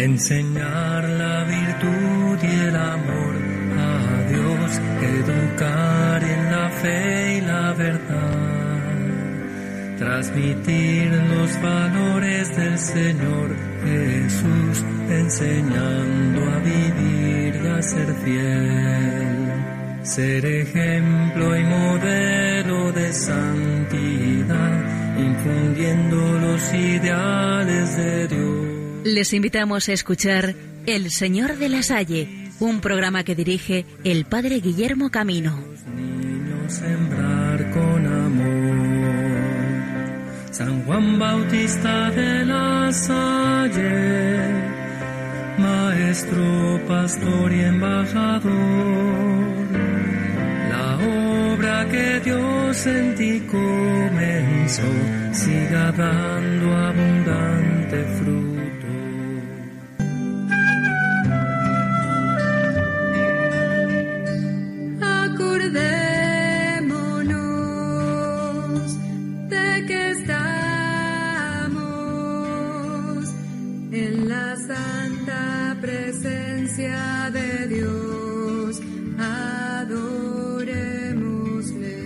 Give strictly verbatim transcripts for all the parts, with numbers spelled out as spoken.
enseñar la virtud y el amor a Dios, educar en la fe y la verdad, transmitir los valores del Señor Jesús, enseñando a vivir y a ser fiel, ser ejemplo y modelo de santidad, infundiendo los ideales de Dios. Les invitamos a escuchar El Señor de la Salle, un programa que dirige el Padre Guillermo Camino. Los niños sembrar con amor. San Juan Bautista de la Salle, maestro, pastor y embajador, la obra que Dios en ti comenzó, siga dando abundante fruto. Acordémonos de que estamos en la santa presencia de Dios, adorémosle.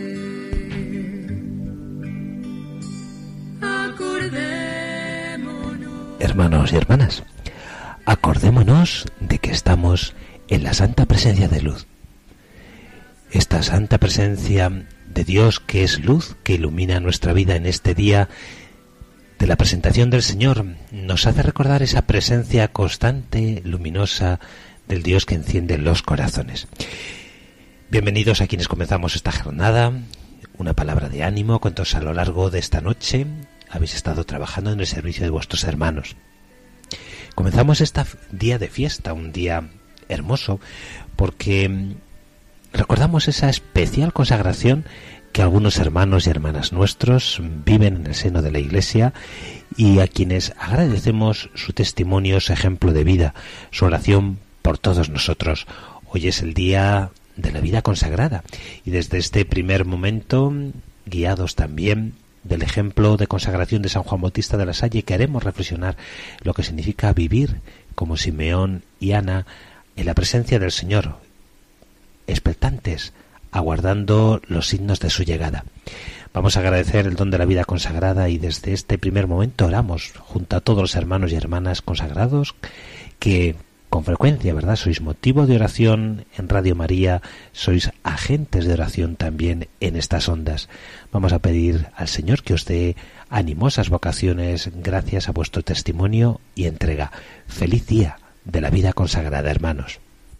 Acordémonos. Hermanos y hermanas, acordémonos de que estamos en la santa presencia de luz. Esta santa presencia de Dios, que es luz, que ilumina nuestra vida en este día de la presentación del Señor, nos hace recordar esa presencia constante, luminosa, del Dios que enciende los corazones. Bienvenidos a quienes comenzamos esta jornada. Una palabra de ánimo, cuantos a lo largo de esta noche habéis estado trabajando en el servicio de vuestros hermanos. Comenzamos este día de fiesta, un día hermoso, porque recordamos esa especial consagración que algunos hermanos y hermanas nuestros viven en el seno de la Iglesia y a quienes agradecemos su testimonio, su ejemplo de vida, su oración por todos nosotros. Hoy es el día de la vida consagrada y desde este primer momento, guiados también del ejemplo de consagración de San Juan Bautista de la Salle, queremos reflexionar lo que significa vivir como Simeón y Ana en la presencia del Señor, expectantes, aguardando los signos de su llegada. Vamos a agradecer el don de la vida consagrada y desde este primer momento oramos junto a todos los hermanos y hermanas consagrados que con frecuencia, ¿verdad?, sois motivo de oración en Radio María, sois agentes de oración también en estas ondas. Vamos a pedir al Señor que os dé animosas vocaciones gracias a vuestro testimonio y entrega. Feliz día de la vida consagrada, hermanos.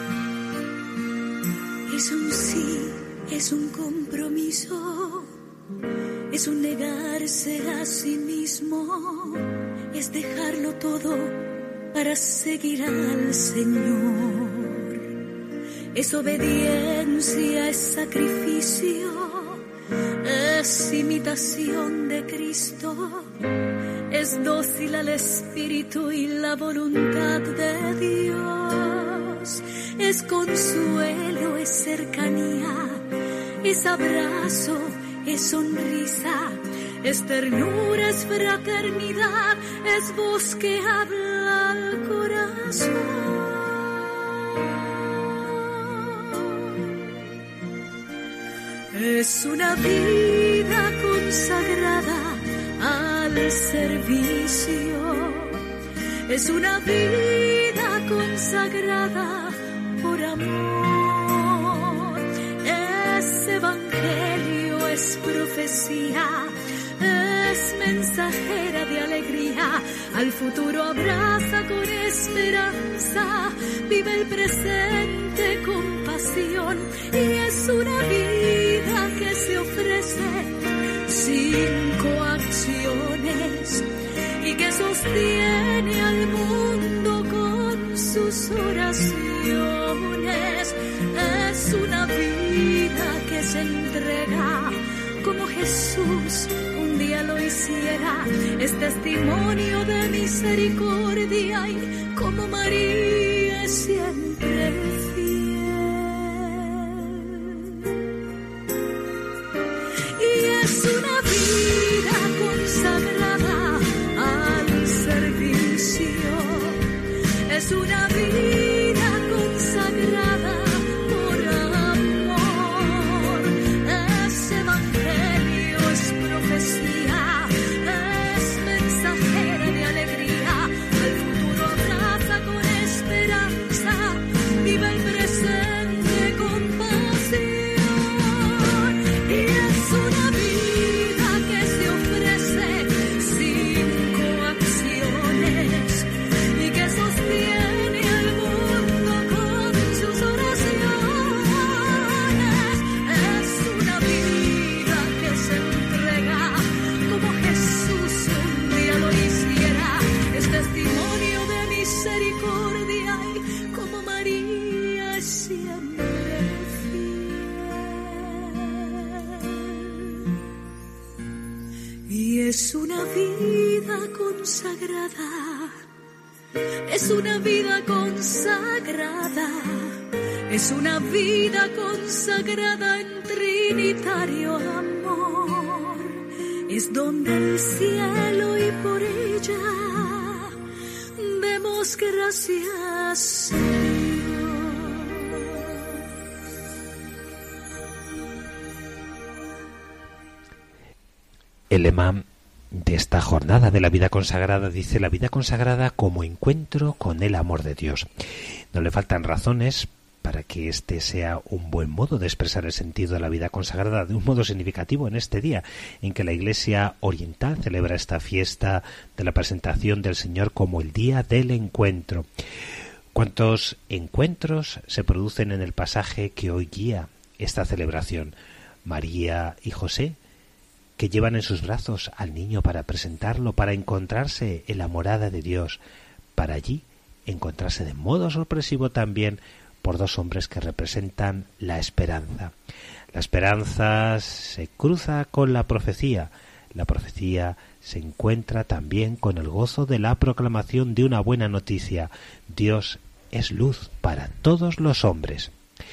Es un sí, es un compromiso, es un negarse a sí mismo, es dejarlo todo para seguir al Señor. Es obediencia, es sacrificio, es imitación de Cristo, es dócil al Espíritu y la voluntad de Dios. Es consuelo, es cercanía, es abrazo, es sonrisa, es ternura, es fraternidad, es voz que habla al corazón. Es una vida consagrada al servicio, es una vida consagrada por amor, es evangelio, es profecía, es mensajera de alegría, al futuro abraza con esperanza, vive el presente con pasión y es una vida que se ofrece sin coacciones y que sostiene al mundo con sus oraciones. Es una vida que se entrega como Jesús un día lo hiciera, es testimonio de misericordia y como María es siempre fiel. Y es una vida consagrada al servicio, Es una vida consagrada, es una vida consagrada, es una vida consagrada en trinitario amor. Es donde el cielo y por ella demos gracias a Dios. El lema de esta jornada de la vida consagrada dice: la vida consagrada como encuentro con el amor de Dios. No le faltan razones para que este sea un buen modo de expresar el sentido de la vida consagrada de un modo significativo en este día en que la Iglesia Oriental celebra esta fiesta de la presentación del Señor como el día del encuentro. ¿Cuántos encuentros se producen en el pasaje que hoy guía esta celebración? María y José, que llevan en sus brazos al niño para presentarlo, para encontrarse en la morada de Dios, para allí encontrarse de modo sorpresivo también por dos hombres que representan la esperanza. La esperanza se cruza con la profecía, la profecía se encuentra también con el gozo de la proclamación de una buena noticia: Dios es luz para todos los hombres.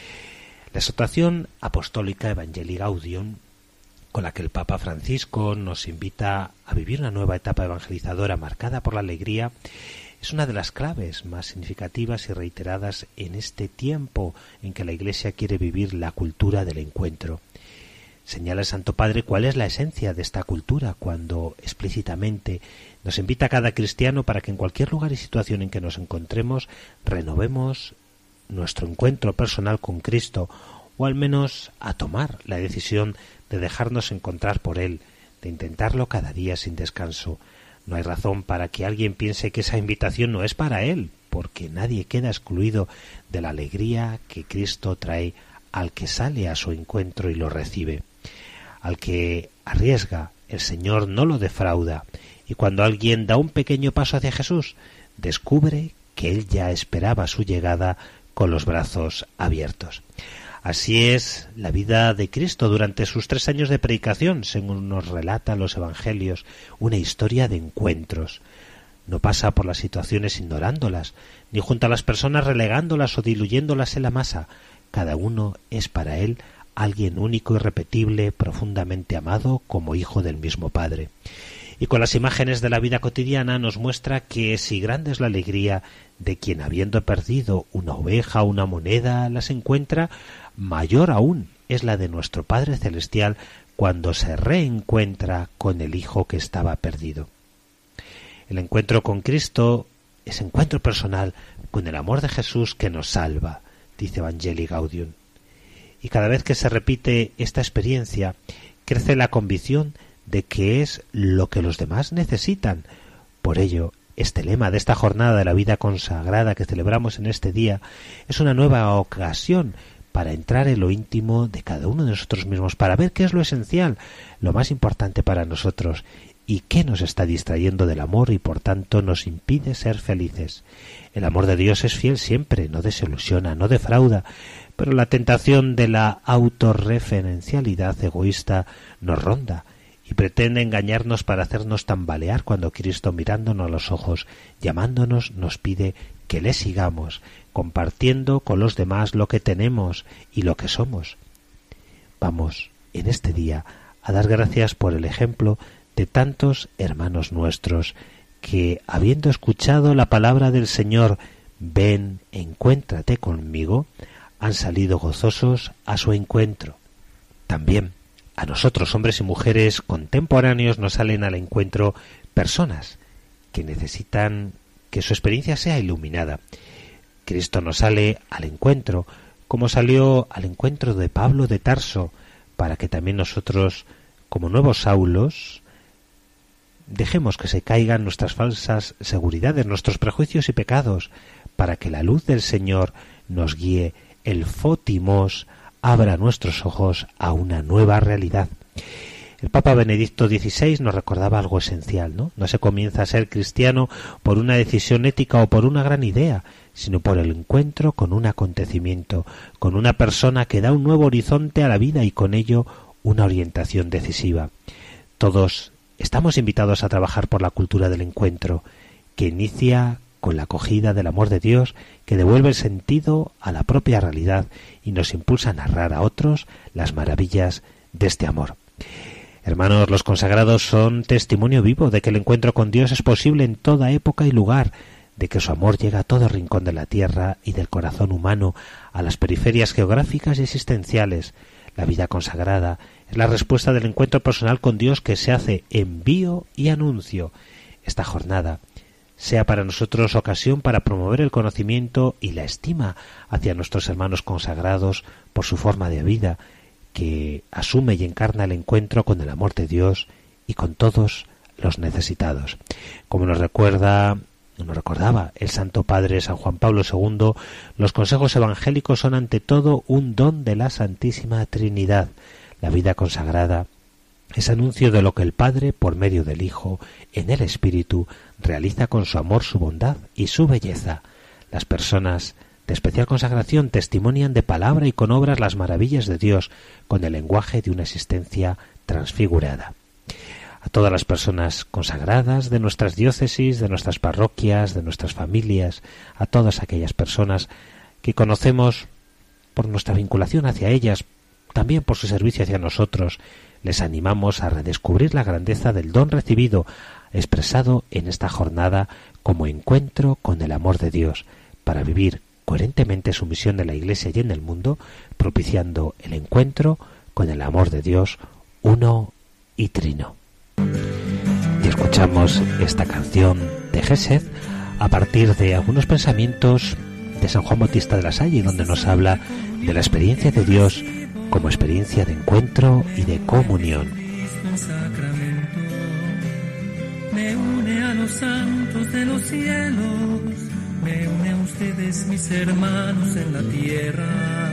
La exhortación apostólica Evangelii Gaudium, con la que el Papa Francisco nos invita a vivir una nueva etapa evangelizadora marcada por la alegría, es una de las claves más significativas y reiteradas en este tiempo en que la Iglesia quiere vivir la cultura del encuentro. Señala el Santo Padre cuál es la esencia de esta cultura cuando explícitamente nos invita a cada cristiano para que en cualquier lugar y situación en que nos encontremos renovemos nuestro encuentro personal con Cristo, o al menos a tomar la decisión de dejarnos encontrar por Él, de intentarlo cada día sin descanso. No hay razón para que alguien piense que esa invitación no es para él, porque nadie queda excluido de la alegría que Cristo trae al que sale a su encuentro y lo recibe. Al que arriesga, el Señor no lo defrauda, y cuando alguien da un pequeño paso hacia Jesús, descubre que Él ya esperaba su llegada con los brazos abiertos. Así es la vida de Cristo durante sus tres años de predicación, según nos relatan los Evangelios, una historia de encuentros. No pasa por las situaciones ignorándolas, ni junto a las personas relegándolas o diluyéndolas en la masa. Cada uno es para él alguien único, irrepetible, profundamente amado como hijo del mismo Padre. Y con las imágenes de la vida cotidiana nos muestra que si grande es la alegría de quien, habiendo perdido una oveja o una moneda, las encuentra, mayor aún es la de nuestro Padre Celestial cuando se reencuentra con el Hijo que estaba perdido. El encuentro con Cristo es encuentro personal con el amor de Jesús que nos salva, dice Evangelii Gaudium. Y cada vez que se repite esta experiencia, crece la convicción de que es lo que los demás necesitan. Por ello, este lema de esta jornada de la vida consagrada que celebramos en este día es una nueva ocasión para entrar en lo íntimo de cada uno de nosotros mismos, para ver qué es lo esencial, lo más importante para nosotros, y qué nos está distrayendo del amor y por tanto nos impide ser felices. El amor de Dios es fiel siempre, no desilusiona, no defrauda, pero la tentación de la autorreferencialidad egoísta nos ronda y pretende engañarnos para hacernos tambalear cuando Cristo, mirándonos a los ojos, llamándonos, nos pide que le sigamos, compartiendo con los demás lo que tenemos y lo que somos. Vamos, en este día, a dar gracias por el ejemplo de tantos hermanos nuestros que, habiendo escuchado la palabra del Señor, ven, encuéntrate conmigo, han salido gozosos a su encuentro. También a nosotros, hombres y mujeres contemporáneos, nos salen al encuentro personas que necesitan que su experiencia sea iluminada. Cristo nos sale al encuentro, como salió al encuentro de Pablo de Tarso, para que también nosotros, como nuevos Saulos, dejemos que se caigan nuestras falsas seguridades, nuestros prejuicios y pecados, para que la luz del Señor nos guíe, el Fótimos abra nuestros ojos a una nueva realidad. El Papa Benedicto dieciséis nos recordaba algo esencial, ¿no? No se comienza a ser cristiano por una decisión ética o por una gran idea, sino por el encuentro con un acontecimiento, con una persona que da un nuevo horizonte a la vida y con ello una orientación decisiva. Todos estamos invitados a trabajar por la cultura del encuentro, que inicia con la acogida del amor de Dios, que devuelve el sentido a la propia realidad y nos impulsa a narrar a otros las maravillas de este amor. Hermanos, los consagrados son testimonio vivo de que el encuentro con Dios es posible en toda época y lugar, de que su amor llega a todo rincón de la tierra y del corazón humano, a las periferias geográficas y existenciales. La vida consagrada es la respuesta del encuentro personal con Dios que se hace envío y anuncio. Esta jornada sea para nosotros ocasión para promover el conocimiento y la estima hacia nuestros hermanos consagrados por su forma de vida, que asume y encarna el encuentro con el amor de Dios y con todos los necesitados. Como nos recuerda, nos recordaba el Santo Padre San Juan Pablo segundo, los consejos evangélicos son ante todo un don de la Santísima Trinidad. La vida consagrada es anuncio de lo que el Padre, por medio del Hijo, en el Espíritu, realiza con su amor, su bondad y su belleza. Las personas de especial consagración testimonian de palabra y con obras las maravillas de Dios, con el lenguaje de una existencia transfigurada. A todas las personas consagradas de nuestras diócesis, de nuestras parroquias, de nuestras familias, a todas aquellas personas que conocemos por nuestra vinculación hacia ellas, también por su servicio hacia nosotros, les animamos a redescubrir la grandeza del don recibido, expresado en esta jornada como encuentro con el amor de Dios, para vivir coherentemente su misión en la Iglesia y en el mundo, propiciando el encuentro con el amor de Dios, uno y trino. Y escuchamos esta canción de Gesed a partir de algunos pensamientos de San Juan Bautista de la Salle, donde nos habla de la experiencia de Dios como experiencia de encuentro y de comunión. Me une a los santos de los cielos, me une a ustedes, mis hermanos en la tierra.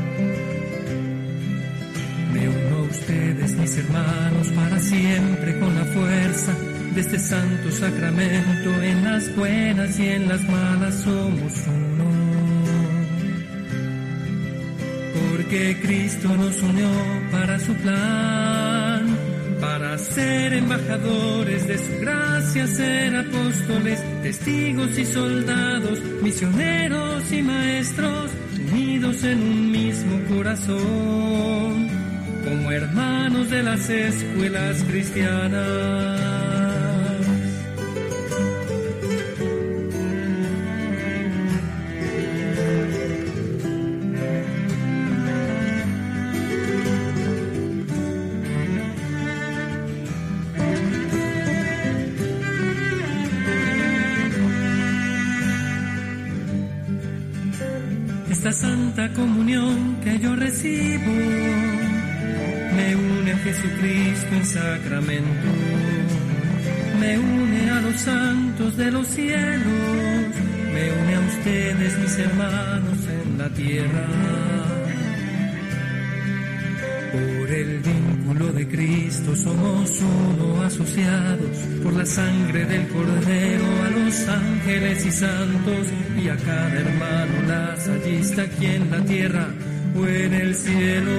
Me uno a ustedes, mis hermanos, para siempre con la fuerza de este santo sacramento. En las buenas y en las malas somos uno. Porque Cristo nos unió para su plan, para ser embajadores de su gracia, ser apóstoles, testigos y soldados, misioneros y maestros, unidos en un mismo corazón, como hermanos de las escuelas cristianas. Esta santa comunión que yo recibo me une a Jesucristo en sacramento, me une a los santos de los cielos, me une a ustedes, mis hermanos en la tierra. Por el vínculo de Cristo somos uno, asociados por la sangre del Cordero a los ángeles y santos, y a cada hermano lasallista aquí en la tierra o en el cielo.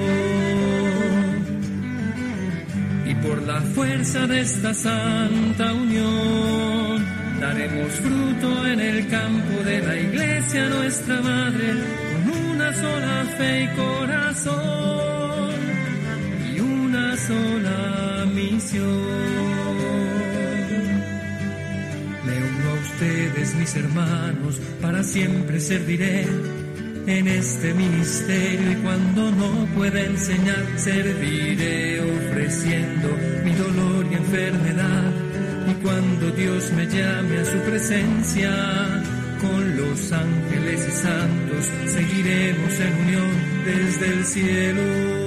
Y por la fuerza de esta santa unión daremos fruto en el campo de la Iglesia nuestra Madre, con una sola fe y corazón y una sola misión. Me uno a ustedes, mis hermanos, para siempre serviré en este ministerio, y cuando no pueda enseñar, serviré ofreciendo mi dolor y enfermedad. Y cuando Dios me llame a su presencia, con los ángeles y santos seguiremos en unión desde el cielo,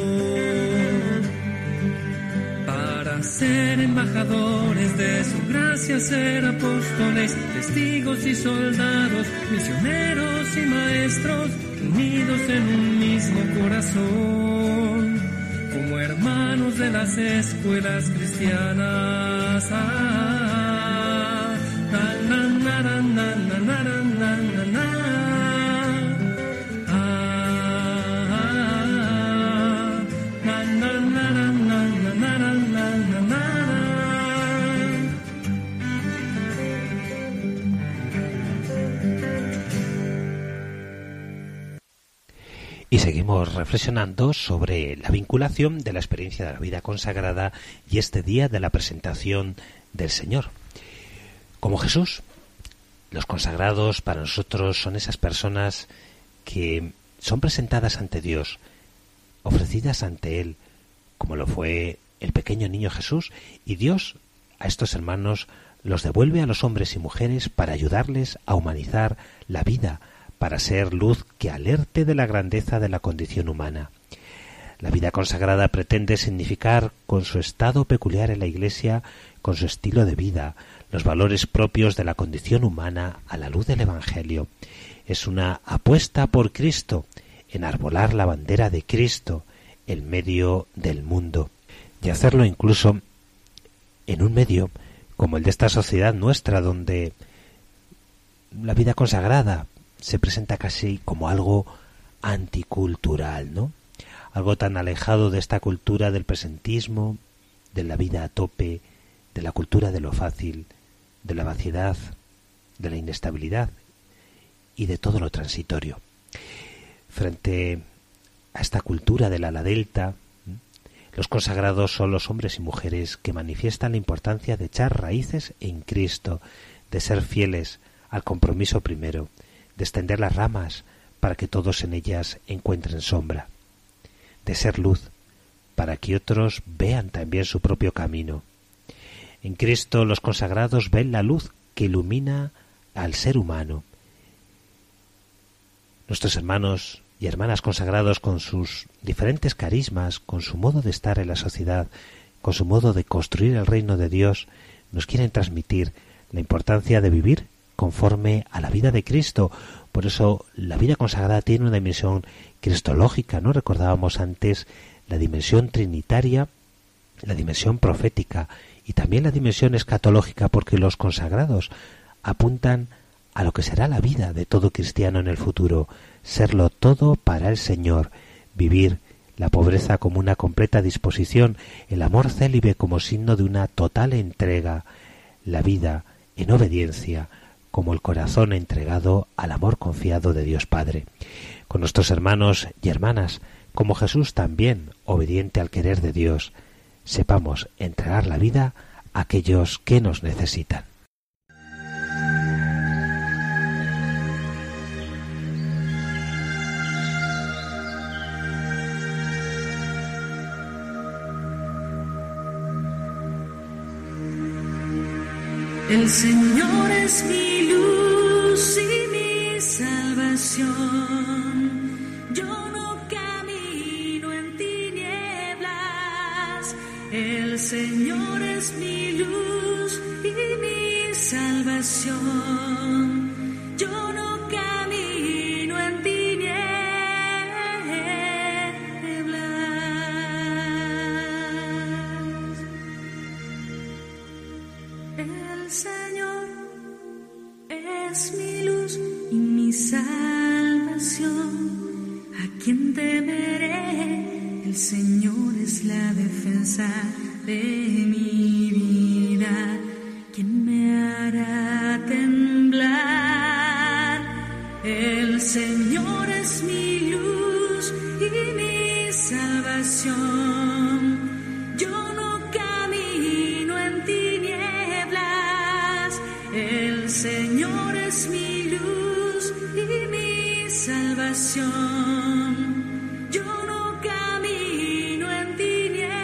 para ser embajadores de su gracia, ser apóstoles, testigos y soldados, misioneros y maestros, unidos en un mismo corazón, como hermanos de las escuelas cristianas. Ah, na, na, na, na, na, na, na, na, na, na. Ah, na, na, na, na, na, na, na, na, na, na. seguimos reflexionando sobre la vinculación de la experiencia de la vida consagrada y este día de la presentación del Señor. Como Jesús, los consagrados para nosotros son esas personas que son presentadas ante Dios, ofrecidas ante Él, como lo fue el pequeño niño Jesús, y Dios a estos hermanos los devuelve a los hombres y mujeres para ayudarles a humanizar la vida, para ser luz que alerte de la grandeza de la condición humana. La vida consagrada pretende significar, con su estado peculiar en la Iglesia, con su estilo de vida, los valores propios de la condición humana a la luz del Evangelio. Es una apuesta por Cristo, enarbolar la bandera de Cristo en medio del mundo, y hacerlo incluso en un medio como el de esta sociedad nuestra, donde la vida consagrada se presenta casi como algo anticultural, ¿no? Algo tan alejado de esta cultura del presentismo, de la vida a tope, de la cultura de lo fácil, de la vaciedad, de la inestabilidad y de todo lo transitorio. Frente a esta cultura del ala delta, los consagrados son los hombres y mujeres que manifiestan la importancia de echar raíces en Cristo, de ser fieles al compromiso primero, de extender las ramas para que todos en ellas encuentren sombra, de ser luz para que otros vean también su propio camino. En Cristo los consagrados ven la luz que ilumina al ser humano. Nuestros hermanos y hermanas consagrados, con sus diferentes carismas, con su modo de estar en la sociedad, con su modo de construir el reino de Dios, nos quieren transmitir la importancia de vivir conforme a la vida de Cristo. Por eso la vida consagrada tiene una dimensión cristológica, ¿no? Recordábamos antes la dimensión trinitaria, la dimensión profética y también la dimensión escatológica, porque los consagrados apuntan a lo que será la vida de todo cristiano en el futuro, serlo todo para el Señor, vivir la pobreza como una completa disposición, el amor célibe como signo de una total entrega, la vida en obediencia como el corazón entregado al amor confiado de Dios Padre. Con nuestros hermanos y hermanas, como Jesús también, obediente al querer de Dios, sepamos entregar la vida a aquellos que nos necesitan. El Señor es mi luz y mi salvación. Yo no camino en tinieblas. El Señor es mi luz y mi salvación. Yo no camino en tinieblas. El Señor es mi luz y mi salvación. ¿A quién temeré? El Señor es la defensa de mi vida. ¿Quién me hará temblar? El Señor es mi luz y mi salvación. Yo no camino en tinieblas. El Señor es mi luz y mi salvación. Yo no camino en tinieblas.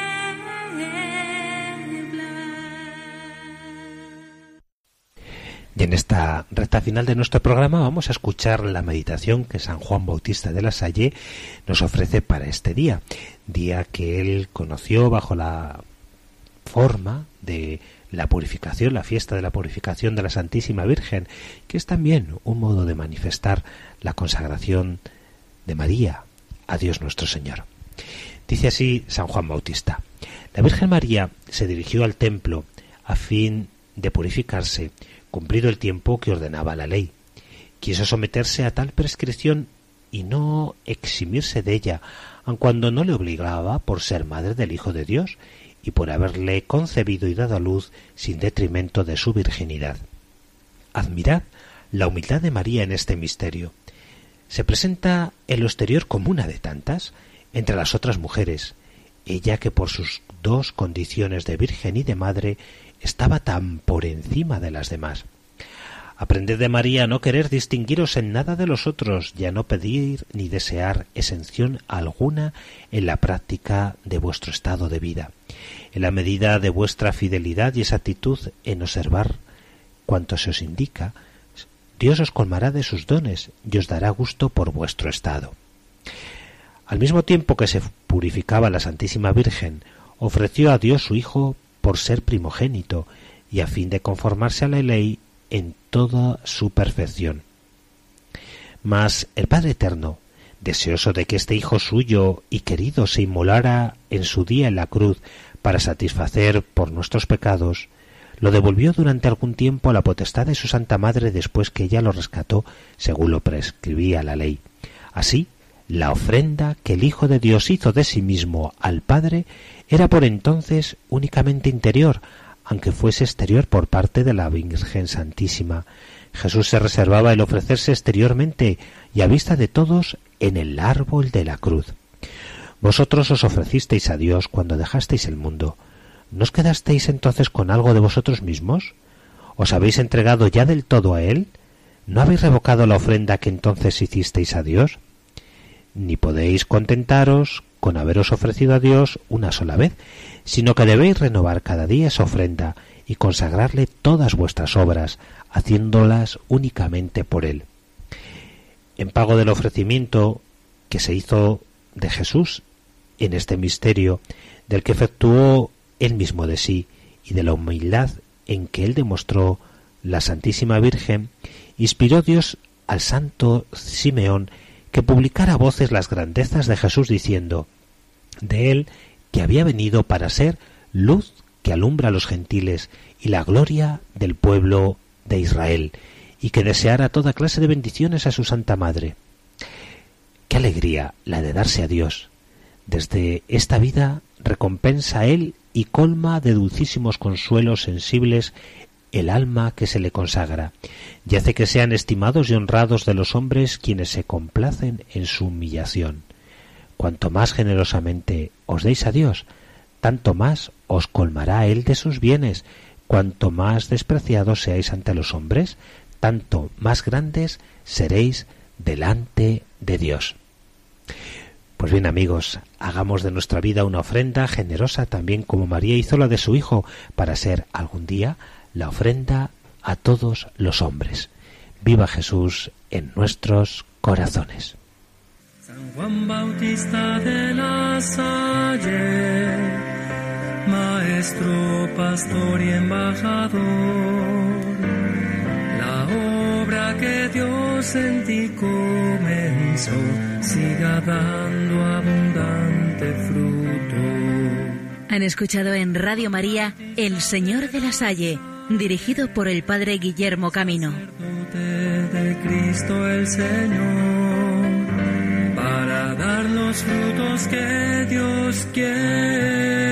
Y en esta recta final de nuestro programa vamos a escuchar la meditación que San Juan Bautista de la Salle nos ofrece para este día, día que él conoció bajo la forma de la purificación, la fiesta de la purificación de la Santísima Virgen, que es también un modo de manifestar la consagración de María a Dios nuestro Señor. Dice así San Juan Bautista: la Virgen María se dirigió al templo a fin de purificarse, cumplido el tiempo que ordenaba la ley. Quiso someterse a tal prescripción y no eximirse de ella, aun cuando no le obligaba por ser madre del Hijo de Dios y por haberle concebido y dado a luz sin detrimento de su virginidad. Admirad la humildad de María en este misterio. Se presenta en lo exterior como una de tantas entre las otras mujeres, ella que por sus dos condiciones de virgen y de madre estaba tan por encima de las demás. Aprended de María a no querer distinguiros en nada de los otros y a no pedir ni desear exención alguna en la práctica de vuestro estado de vida, en la medida de vuestra fidelidad y exactitud en observar cuanto se os indica. Dios os colmará de sus dones y os dará gusto por vuestro estado. Al mismo tiempo que se purificaba la Santísima Virgen, ofreció a Dios su Hijo por ser primogénito y a fin de conformarse a la ley en toda su perfección. Mas el Padre Eterno, deseoso de que este Hijo suyo y querido se inmolara en su día en la cruz para satisfacer por nuestros pecados, lo devolvió durante algún tiempo a la potestad de su Santa Madre después que ella lo rescató según lo prescribía la ley. Así, la ofrenda que el Hijo de Dios hizo de sí mismo al Padre era por entonces únicamente interior, aunque fuese exterior por parte de la Virgen Santísima. Jesús se reservaba el ofrecerse exteriormente y a vista de todos en el árbol de la cruz. Vosotros os ofrecisteis a Dios cuando dejasteis el mundo. ¿No os quedasteis entonces con algo de vosotros mismos? ¿Os habéis entregado ya del todo a Él? ¿No habéis revocado la ofrenda que entonces hicisteis a Dios? Ni podéis contentaros con haberos ofrecido a Dios una sola vez, sino que debéis renovar cada día esa ofrenda y consagrarle todas vuestras obras, haciéndolas únicamente por Él. En pago del ofrecimiento que se hizo de Jesús en este misterio, del que efectuó Él mismo de sí, y de la humildad en que Él demostró la Santísima Virgen, inspiró Dios al santo Simeón que publicara a voces las grandezas de Jesús, diciendo de Él que había venido para ser luz que alumbra a los gentiles y la gloria del pueblo de Israel, y que deseara toda clase de bendiciones a su Santa Madre. ¡Qué alegría la de darse a Dios! Desde esta vida recompensa a Él y colma de dulcísimos consuelos sensibles el alma que se le consagra, y hace que sean estimados y honrados de los hombres quienes se complacen en su humillación. Cuanto más generosamente os deis a Dios, tanto más os colmará Él de sus bienes. Cuanto más despreciados seáis ante los hombres, tanto más grandes seréis delante de Dios. Pues bien, amigos, hagamos de nuestra vida una ofrenda generosa, también como María hizo la de su Hijo, para ser algún día la ofrenda a todos los hombres. Viva Jesús en nuestros corazones. San Juan Bautista de la Salle, maestro, pastor y embajador, la obra que Dios en ti comenzó, siga dando abundante fruto. Han escuchado en Radio María El Señor de la Salle, dirigido por el Padre Guillermo Camino. De Cristo el Señor, para dar los frutos que Dios quiere.